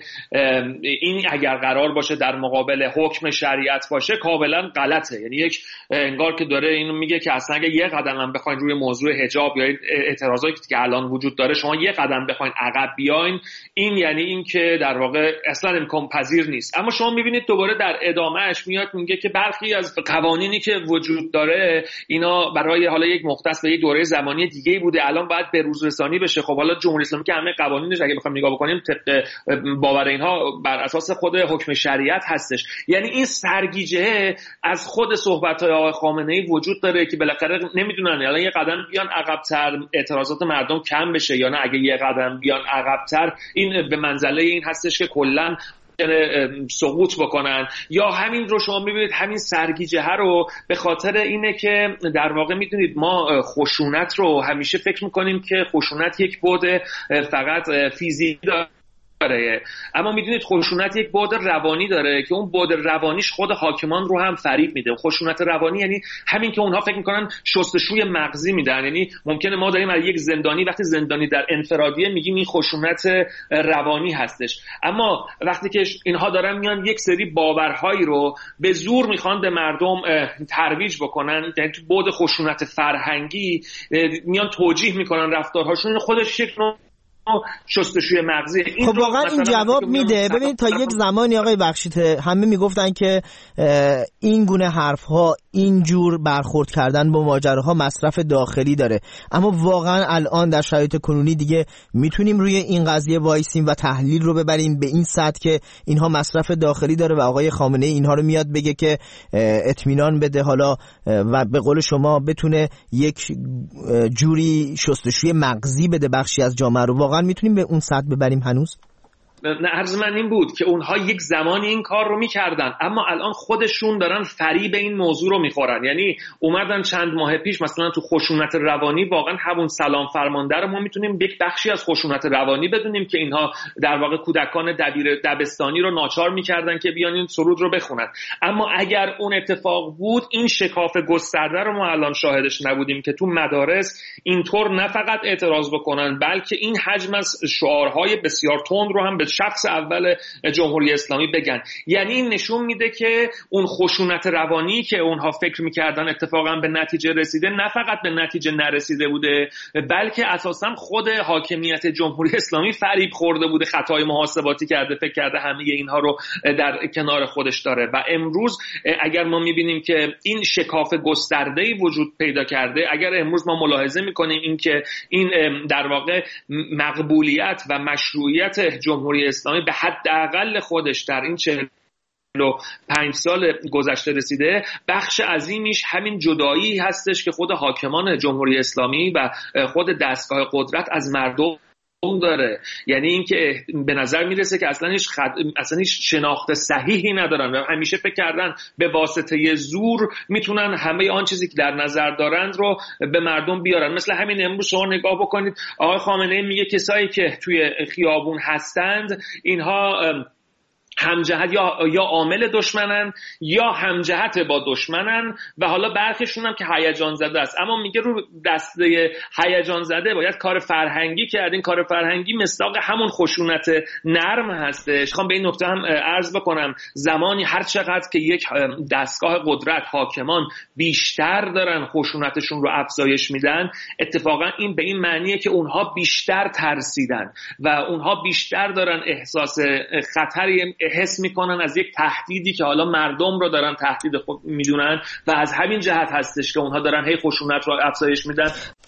این اگر قرار باشه در مقابل حکم شریعت باشه کاملا غلطه. یعنی یک انگار که داره اینو میگه که اصلا اگه یه قدم هم بخواید روی موضوع حجاب یا اعتراضاتی که الان وجود داره شما یه قدم بخواید عقب بیاین، این یعنی این که در واقع اصلا امکان پذیر نیست. اما شما میبینید دوباره در ادامهش میاد میگه که برخی از قوانینی که وجود داره اینا برای حالا یک مختص به یک دوره زمانی دیگه بوده، الان باید به روز رسانی بشه. خب حالا جمهوری اسلامی که همه قوانینش اگه بخوایم نگاه بکنیم طبق باور اینها بر اساس خود حکم شریعت هستش. یعنی این سرگیجه از خود صحبت‌های آقای خامنه‌ای وجود داره که بالاخره نمیدونن الان یه قدم بیان عقب‌تر اعتراضات مردم کم بشه یا نه اگه یه قدم بیان عقب‌تر این به منزله این هستش که کلاً سقوط بکنن. یا همین رو شما میبینید همین سرگیجه رو به خاطر اینه که در واقع میدونید ما خشونت رو همیشه فکر میکنیم که خشونت یک بعد فقط فیزیکی داره، اما میدونید خشونت یک بعد روانی داره که اون بعد روانیش خود حاکمان رو هم فریب میده. خشونت روانی یعنی همین که اونها فکر میکنن شستشوی مغزی میدن. یعنی ممکنه ما داریم از یک زندانی وقتی زندانی در انفرادیه میگیم این خشونت روانی هستش، اما وقتی که اینها دارن میان یک سری باورهایی رو به زور میخوان به مردم ترویج بکنن، یعنی تو بعد خشونت فرهنگی میان توجیه میکنن رفتارهاشون، خودش یک نوع شستشوی مغزی. خب واقعا این جواب میده. ببینید تا یک زمانی آقای بخشیده همه میگفتن که این گونه حرف ها این جور برخورد کردن با ماجراها مصرف داخلی داره، اما واقعا الان در شرایط کنونی دیگه میتونیم روی این قضیه وایسیم و تحلیل رو ببریم به این سطح که اینها مصرف داخلی داره و آقای خامنه‌ای اینها رو میاد بگه که اطمینان بده حالا و به قول شما بتونه یک جوری شستشوی مغزی بده بخشی از جامعه رو. واقعا میتونیم به اون سطح ببریم هنوز؟ نه، عرض من این بود که اونها یک زمانی این کار رو میکردن اما الان خودشون دارن فریب این موضوع رو میخورن. یعنی اومدن چند ماه پیش مثلا تو خشونت روانی واقعا همون سلام فرمانده رو ما میتونیم یک بخشی از خشونت روانی بدونیم که اینها در واقع کودکان دبیر دبستانی رو ناچار میکردن که بیان این سرود رو بخونن. اما اگر اون اتفاق بود این شکاف گسترده رو ما الان شاهدش نبودیم که تو مدارس اینطور نه فقط اعتراض بکنن بلکه این حجم از شعارهای بسیار تند رو هم به شخص اول جمهوری اسلامی بگن. یعنی این نشون میده که اون خشونت روانی که اونها فکر میکردن اتفاقا به نتیجه رسیده نه فقط به نتیجه نرسیده بوده بلکه اساسا خود حاکمیت جمهوری اسلامی فریب خورده بوده، خطای محاسباتی کرده، فکر کرده همه اینها رو در کنار خودش داره. و امروز اگر ما میبینیم که این شکاف گسترده‌ای وجود پیدا کرده، اگر امروز ما ملاحظه میکنیم این که این در واقع مقبولیت و مشروعیت جمهوری اسلامی به حداقل خودش در این چهل و پنج سال گذشته رسیده، بخش عظیمیش همین جدایی هستش که خود حاکمان جمهوری اسلامی و خود دستگاه قدرت از مردم داره. یعنی اینکه به نظر میرسه که اصلا هیچ خد... اصلا هیچ شناخت صحیحی ندارن و همیشه فکر کردن به واسطه زور میتونن همه آن چیزی که در نظر دارند رو به مردم بیارن. مثل همین امروز شما نگاه بکنید آقای خامنه‌ای میگه کسایی که توی خیابون هستند اینها همجهت یا یا عامل دشمنن یا همجهت با دشمنن و حالا برخیشون هم که هیجان زده است. اما میگه رو دسته هیجان زده باید کار فرهنگی کرد. این کار فرهنگی مصداق همون خشونت نرم هستش. میخوام به این نکته هم عرض بکنم زمانی هر چقدر که یک دستگاه قدرت حاکمان بیشتر دارن خشونتشون رو افزایش میدن، اتفاقا این به این معنیه که اونها بیشتر ترسیدن و اونها بیشتر دارن احساس خطری حس میکنن از یک تهدیدی که حالا مردم رو دارن تهدید خود میدونن و از همین جهت هستش که اونها دارن هی خشونت رو افزایش میدن.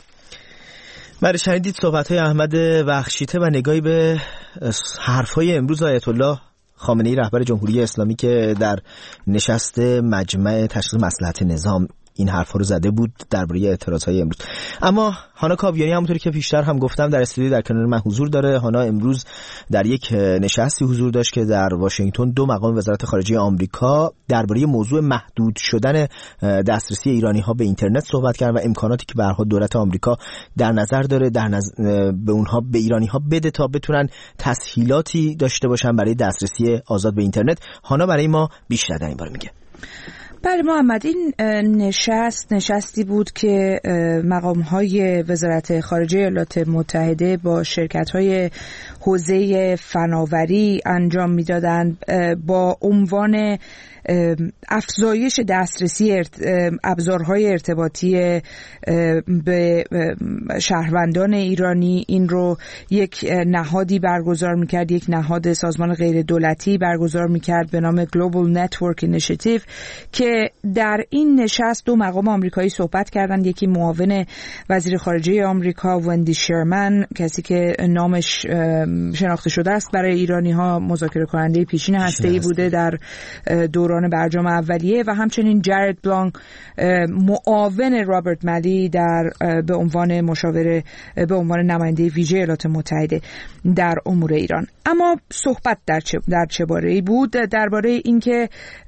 بله، شنیدید صحبت‌های احمد بخشیته و نگاهی به حرف‌های امروز آیت الله خامنه‌ای رهبر جمهوری اسلامی که در نشست مجمع تشخیص مصلحت نظام این حرفا رو زده بود درباره اعتراضهای امروز. اما هانا کاویانی همونطوری که پیشتر هم گفتم در استودیو در کنار من حضور داره. هانا امروز در یک نشستی حضور داشت که در واشنگتن دو مقام وزارت خارجه آمریکا درباره موضوع محدود شدن دسترسی ایرانی‌ها به اینترنت صحبت کردن و امکاناتی که به هر حال دولت آمریکا در نظر داره در نظر به اونها به ایرانی‌ها بده تا بتونن تسهیلاتی داشته باشن برای دسترسی آزاد به اینترنت. هانا برای ما بیشتر در این باره میگه. بله محمد، این نشست نشستی بود که مقام‌های وزارت خارجه ایالات متحده با شرکت‌های حوزه فناوری انجام می‌دادند با عنوان افزایش دسترسی ابزارهای ارتباطی به شهروندان ایرانی. این رو یک نهادی برگزار می‌کرد، یک نهاد سازمان غیر دولتی برگزار می‌کرد به نام Global Network Initiative که در این نشست دو مقام آمریکایی صحبت کردند. یکی معاون وزیر خارجه آمریکا وندی شرمن، کسی که نامش شناخته شده است برای ایرانی‌ها، مذاکره کننده پیشین هسته‌ای بوده در دوران برجام اولیه، و همچنین جارد بلان معاون رابرت ملی در به عنوان مشاور به عنوان نماینده ویژه ایالات متحده در امور ایران. اما صحبت در چه در چه باره‌ای بود؟ درباره اینکه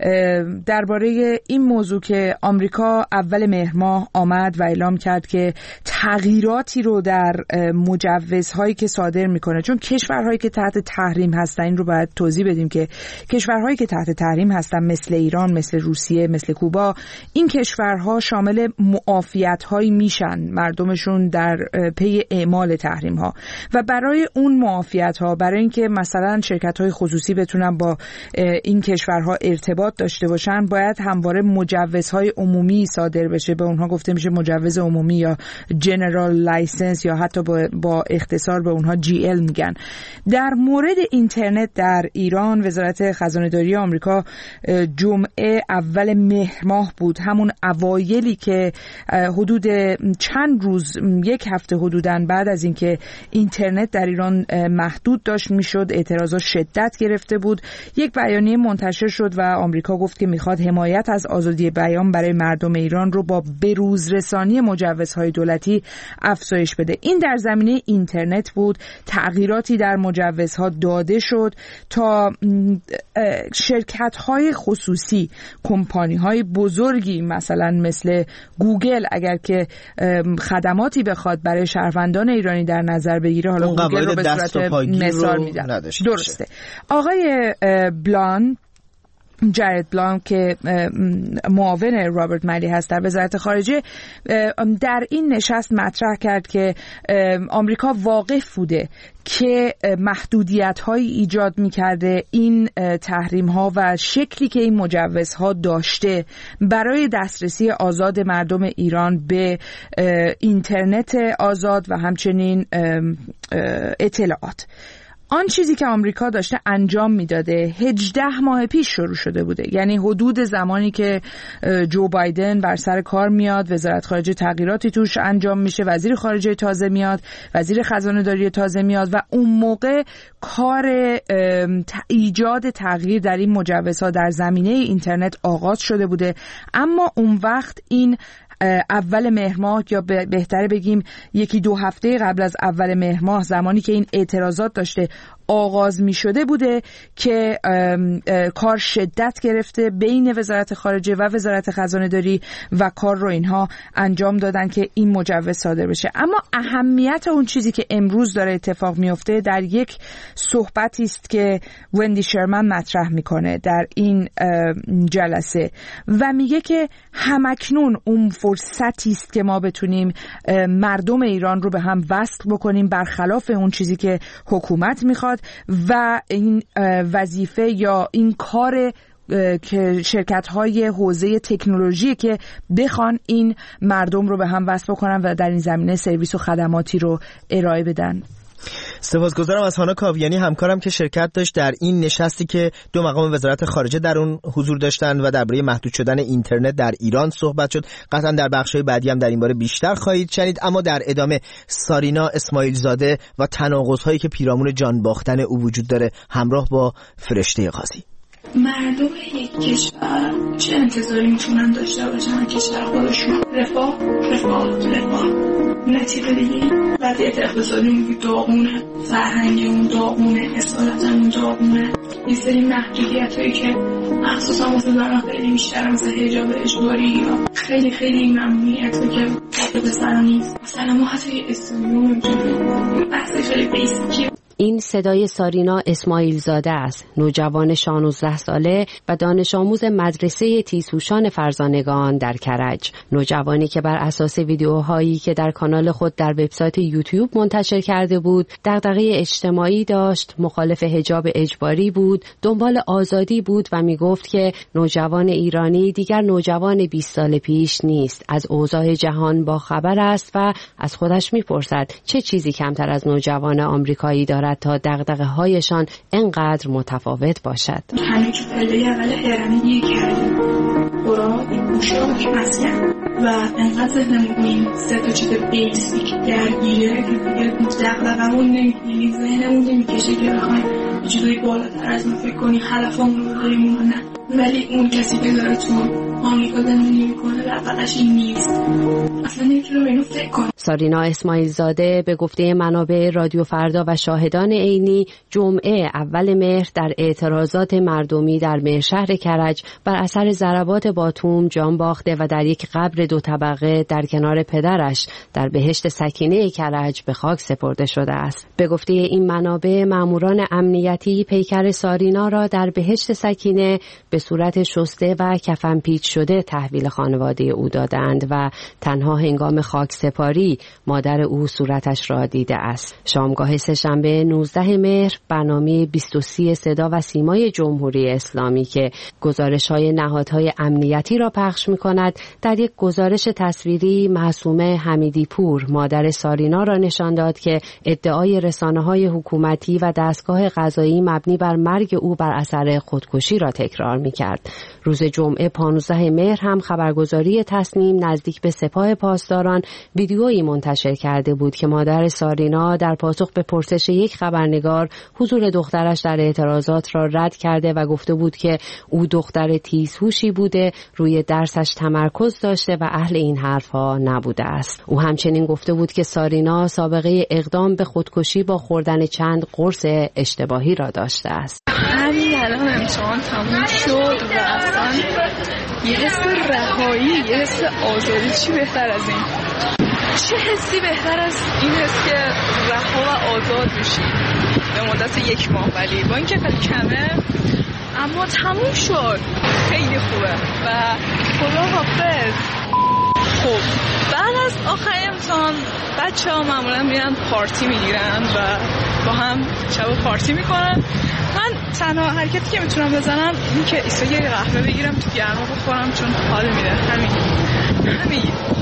درباره این موضوع که آمریکا اول مهر ماه آمد و اعلام کرد که تغییراتی رو در مجوزهایی که صادر میکنه، چون کشورهایی که تحت تحریم هستن، این رو باید توضیح بدیم که کشورهایی که تحت تحریم هستن مثل ایران، مثل روسیه، مثل کوبا، این کشورها شامل معافیت‌هایی میشن مردمشون در پی اعمال تحریم‌ها، و برای اون معافیت‌ها، برای اینکه مثلا شرکت‌های خصوصی بتونن با این کشورها ارتباط داشته باشن، باید همواره مجوزهای عمومی صادر بشه. به اونها گفته میشه مجوز عمومی یا جنرال لایسنس، یا حتی با, با اختصار به اونها جی ال میگن. در مورد اینترنت در ایران، وزارت خزانه‌داری آمریکا جمعه اول مهر ماه بود، همون اوایلی که حدود چند روز، یک هفته حدوداً بعد از اینکه اینترنت در ایران محدود داشت میشد، اعتراضات شدت گرفته بود، یک بیانیه منتشر شد و آمریکا گفت که میخواد حمایت از آزادی بیان برای مردم ایران رو با بروزرسانی مجوزهای دولتی افزایش بده. این در زمینه اینترنت بود. تغییراتی در مجوزها داده شد تا شرکت‌های خصوصی، کمپانی‌های بزرگی مثلا مثل گوگل، اگر که خدماتی بخواد برای شهروندان ایرانی در نظر بگیره، حالا گوگل رو به صورت مثال میدم، درسته. آقای بلان، جارد بلان که معاون رابرت ملی هست در وزارت خارجه، در این نشست مطرح کرد که آمریکا واقف بوده که محدودیت‌هایی ایجاد می‌کرده این تحریم‌ها و شکلی که این مجوزها داشته برای دسترسی آزاد مردم ایران به اینترنت آزاد و همچنین اطلاعات. آن چیزی که آمریکا داشته انجام میداده هجده ماه پیش شروع شده بوده، یعنی حدود زمانی که جو بایدن بر سر کار میاد، وزارت خارجه تغییراتی توش انجام میشه، وزیر خارجه تازه میاد، وزیر خزانه‌داری تازه میاد، و اون موقع کار ایجاد تغییر در این مجوزها در زمینه اینترنت آغاز شده بوده. اما اون وقت این اول مهر ماه، یا بهتره بگیم یکی دو هفته قبل از اول مهر ماه، زمانی که این اعتراضات داشته آغاز می شده بوده که کار شدت گرفته بین وزارت خارجه و وزارت خزانه‌داری و کار رو اینها انجام دادن که این مجوز صادر بشه. اما اهمیت اون چیزی که امروز داره اتفاق میفته در یک صحبتی است که وندی شرمن مطرح میکنه در این جلسه و میگه که همکنون اون فرصتی است که ما بتونیم مردم ایران رو به هم وصل بکنیم، برخلاف اون چیزی که حکومت میخواد، و این وظیفه یا این کار که شرکت‌های حوزه تکنولوژی که بخوان این مردم رو به هم وصل بکنن و در این زمینه سرویس و خدماتی رو ارائه بدن. سپاسگزارم از هانا کاویانی همکارم که شرکت داشت در این نشستی که دو مقام وزارت خارجه در اون حضور داشتن و درباره محدود شدن اینترنت در ایران صحبت شد. قطعا در بخش‌های بعدی هم در این باره بیشتر خواهید شنید. اما در ادامه سارینا اسماعیل زاده و تناقض‌هایی که پیرامون جان باختن او وجود داره همراه با فرشته قاضی. مردم یک کشور چه انتظاری میتونن داشته باشن کشور خودشون؟ رفاه رفاه رفاه نتیجه دیگه وضعیت اقتصادی داغونه، فرهنگمون داغونه، اصالتمون داغونه، یه سری محدودیتایی که مخصوصا واسه زنان خیلی بیشتر، مثل حجاب اجباری یا خیلی خیلی ممنوعیتی که واسه پسران نیست. مثلا ما حتی یه استودیو نمیتونیم، بحث خیلی بیسیکی. این صدای سارینا اسماعیل زاده است، نوجوان شانزده ساله و دانش آموز مدرسه تیزهوشان فرزانگان در کرج. نوجوانی که بر اساس ویدیوهایی که در کانال خود در وبسایت یوتیوب منتشر کرده بود، دغدغه اجتماعی داشت، مخالف حجاب اجباری بود، دنبال آزادی بود و می گفت که نوجوان ایرانی دیگر نوجوان بیست سال پیش نیست، از اوضاع جهان با خبر است و از خودش می پرسد چه چیزی کمتر از نوجوان آمریکایی دارد تا دغدغه‌هایشان انقدر متفاوت باشد. همین که پله اول هرمی کردیم خوراک، پوشاک، مسکن و انقدر ذهنمون سه تا چیز بیسیک درگیره که دیگه دغدغه‌مون نمی‌کنیم، ذهنمون نمی‌کشه که بخوایم چیزای بالاتر از ما فکر کنیم، هدفمون رو داریم یا نه. ولی اون کسی که داره تو آمریکا زندگی میکنه دغدغه‌اش این نیست، اصلا نمیتونه به اینو فکر کنه. سارینا اسماعیل زاده به گفته منابع رادیو فردا و شاهدان عینی جمعه اول مهر در اعتراضات مردمی در مهرشهر کرج بر اثر ضربات باتوم جان باخته و در یک قبر دو طبقه در کنار پدرش در بهشت سکینه کرج به خاک سپرده شده است. به گفته این منابع ماموران امنیتی پیکر سارینا را در بهشت سکینه به صورت شسته و کفن پیچ شده تحویل خانواده او دادند و تنها هنگام خاک سپاری مادر او صورتش را دیده است. شامگاه سه‌شنبه نوزده مهر برنامه بیست و سه صدا و سیمای جمهوری اسلامی که گزارش‌های نهادهای امنیتی را پخش می‌کند در یک گزارش تصویری معصومه حمیدی پور مادر سارینا را نشان داد که ادعای رسانه‌های حکومتی و دستگاه قضایی مبنی بر مرگ او بر اثر خودکشی را تکرار می‌کرد. روز جمعه پانزده مهر هم خبرگزاری تصنیم نزدیک به سپاه پاسداران ویدیویی منتشر کرده بود که مادر سارینا در پاسخ به پرسش یک خبرنگار حضور دخترش در اعتراضات را رد کرده و گفته بود که او دختر تیزهوشی بوده، روی درسش تمرکز داشته و اهل این حرفها نبوده است. او همچنین گفته بود که سارینا سابقه اقدام به خودکشی با خوردن چند قرص اشتباهی را داشته است. همین الان امتحان تموم شد و اصلا یه حس رهایی، یه حس آزادی، چی بهتر از این؟ چه حسی بهتر از این حس که رها و آزاد میشی به مدت یک ماه، ولی با اینکه خیلی کمه اما تموم شد، خیلی خوبه و خدا حافظ. خب بعد از آخر امتحان بچه ها معمولا میرن پارتی میگیرن و با هم شب پارتی میکنن. من تنها حرکتی که میتونم بزنم این که ایسا یه قهوه بگیرم تو گرما بخورم چون حال میده. همین همین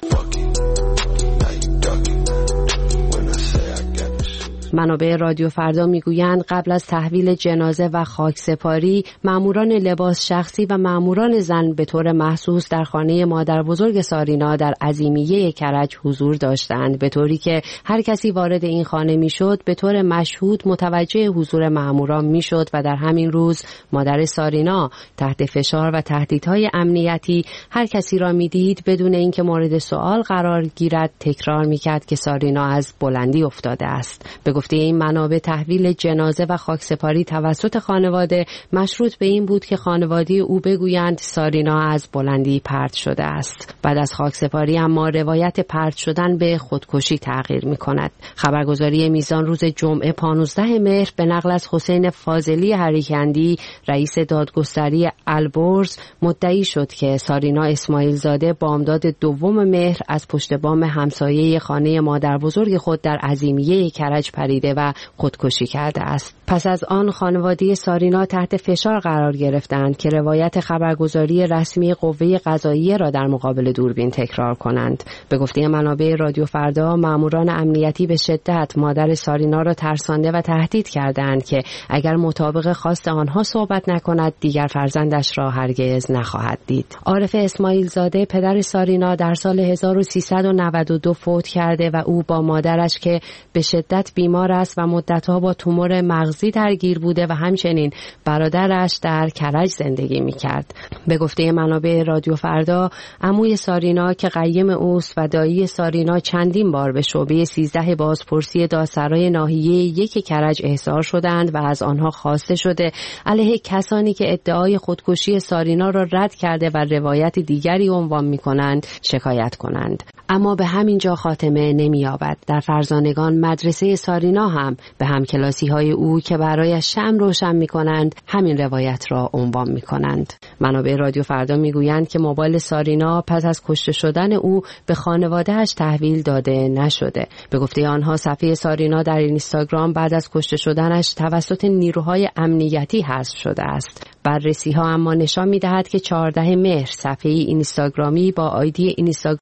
منابع رادیو فردا میگویند قبل از تحویل جنازه و خاکسپاری ماموران لباس شخصی و ماموران زن به طور مخصوص در خانه مادر بزرگ سارینا در عظیمیه کرج حضور داشتند، به طوری که هر کسی وارد این خانه میشد به طور مشهود متوجه حضور ماموران میشد و در همین روز مادر سارینا تحت فشار و تهدیدهای امنیتی هر کسی را میدید بدون اینکه مورد سوال قرار گیرد تکرار میکرد که سارینا از بلندی افتاده است. به گفته این منابع تحویل جنازه و خاکسپاری توسط خانواده مشروط به این بود که خانواده او بگویند سارینا از بلندی پرت شده است. بعد از خاکسپاری اما روایت پرت شدن به خودکشی تغییر می کند. خبرگزاری میزان روز جمعه پانزده مهر به نقل از حسین فاضلی هریکندی رئیس دادگستری البرز مدعی شد که سارینا اسماعیل زاده بامداد دوم مهر از پشت بام همسایه خانه مادر بزرگ خود در عظیمیه کرج پریده و خودکشی کرده است. پس از آن خانواده سارینا تحت فشار قرار گرفتند که روایت خبرگزاری رسمی قوه قضاییه را در مقابل دوربین تکرار کنند. به گفته منابع رادیو فردا ماموران امنیتی به شدت مادر سارینا را ترسانده و تهدید کردند که اگر مطابق خواست آنها صحبت نکند دیگر فرزندش را هرگز نخواهد دید. عارف اسماعیل زاده پدر سارینا در سال هزار و سیصد و نود و دو فوت کرده و او با مادرش که به شدت بیمار بیمار است و مدتها با تومور مغزی درگیر بوده و همچنین برادرش در کرج زندگی می‌کرد. به گفته منابع رادیو فردا، عموی سارینا که قیم اوست و دایی سارینا چندین بار به شعبه سیزده بازپرسی دادسرای ناحیه یک کرج احضار شدند و از آنها خواسته شده علیه کسانی که ادعای خودکشی سارینا را رد کرده و روایت دیگری عنوان می‌کنند شکایت کنند. اما به همین جا خاتمه نمی‌یابد. در فرزانگان مدرسه سارینا هم به همکلاسی‌های او که برایش شمع روشن می‌کنند همین روایت را عنوان می‌کنند. منابع رادیو فردا می‌گویند که موبایل سارینا پس از کشته شدن او به خانواده‌اش تحویل داده نشده. به گفته آنها صفحه سارینا در اینستاگرام بعد از کشته شدنش توسط نیروهای امنیتی حذف شده است. بررسی ها اما نشان می‌دهد که چهاردهم مهر صفحه اینستاگرامی با آیدی اینستاگرام